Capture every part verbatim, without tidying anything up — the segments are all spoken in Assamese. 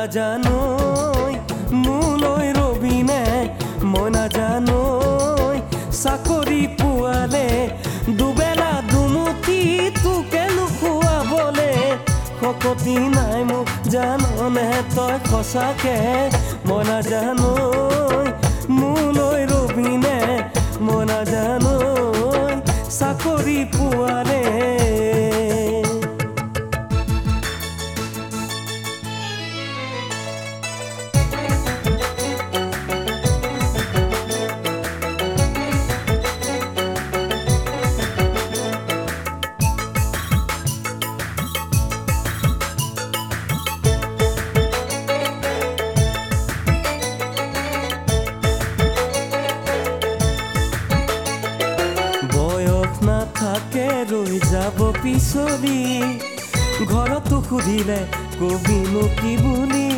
নাজানো মোলৈ ৰবিনে মই নাজানো চাকৰি পোৱালে দুবেলা দুমুঠি তোকে নোখোৱাবলে শকতি নাই মোক জাননে তই সঁচাকে মই নাজানো মোলৈ ৰবিনে মই নাজানো চাকৰি পোৱালে থাকে ৰৈ যাব পিছলি ঘৰতো সুধিলে কবিনো কি বুলি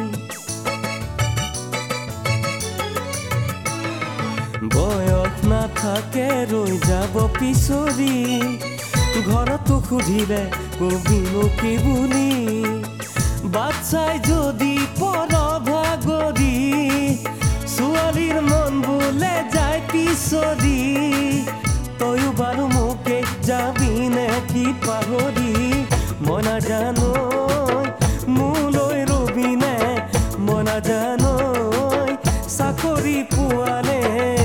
বয়স নাথাকে ৰৈ যাব পিছলি ঘৰতো সুধিলে কবিনো কি বুলি বাচ্চাই যদি পৰভাগৰি ছোৱালীৰ মন বোলে যায় পিছলি তয়ো বাৰু মোকে যাবি নে কি পাহৰি মই নাজানো মোলৈ ৰবিনে মই নাজানো চাকৰি পোৱালে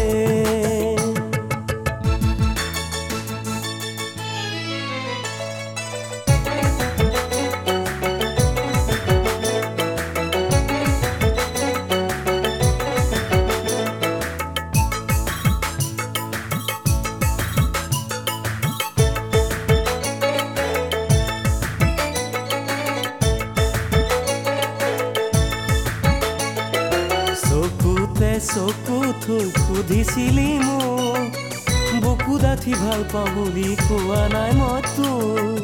চকু থৈ সুধিছিলি মোক বুকু ডাঠি ভাল পাওঁ বুলি কোৱা নাই মই তোক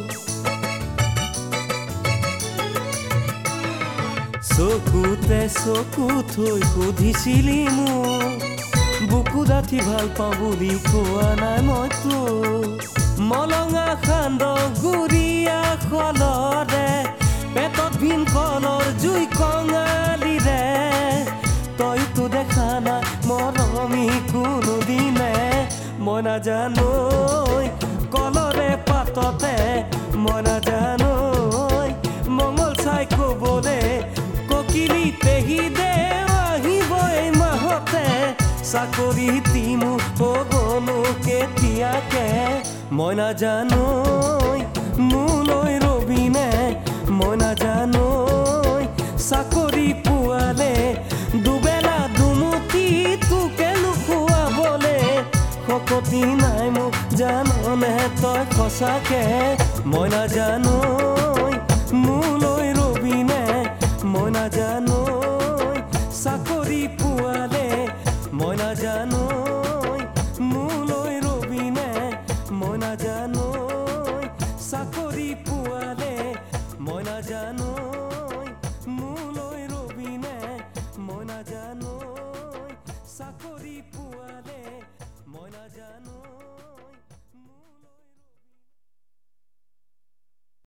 চকুতে চকু থৈ সুধিছিলি মোক বুকু ডাঠি ভাল পাওঁ বুলি কোৱা নাই মই তোক মলঙা খান্দ গুৰিয়া খলৰে পেটত ভিন কলৰ জুই কঙালিৰে তইতো দেখা নাই মৰমি কোনোদিনে মই নাজানো কলৰে পাততে মই নাজানো মঙল চাই কবলে ককিলি পেহী দে আহিব এই মাহতে চাকৰি তিমু হ'বনো কেতিয়াকে মই নাজানো মোলৈ ৰবিনে মই নাজানো চাকৰি পোৱালে দুবেলা দুমুঠি তোকে নোখোৱাবলে শকতি নাই মোক জাননে তই সঁচাকে মই নাজানো মোলৈ ৰবিনে মই নাজানো চাকৰি পোৱালে মই নাজানো মোলৈ ৰবিনে মই নাজানো